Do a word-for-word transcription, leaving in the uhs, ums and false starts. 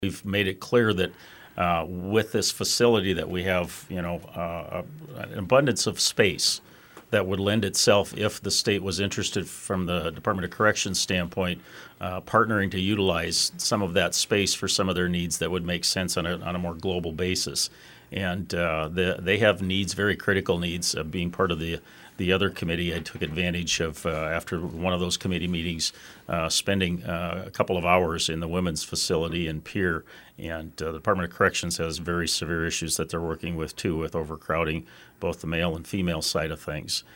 We've made it clear that uh, with this facility that we have, you know, uh, an abundance of space that would lend itself, if the state was interested from the Department of Corrections standpoint, uh, partnering to utilize some of that space for some of their needs that would make sense on a, on a more global basis. And uh, the, they have needs, very critical needs. Uh, being part of the the other committee, I took advantage of, uh, after one of those committee meetings, uh, spending uh, a couple of hours in the women's facility in Pierre. And uh, the Department of Corrections has very severe issues that they're working with, too, with overcrowding, both the male and female side of things.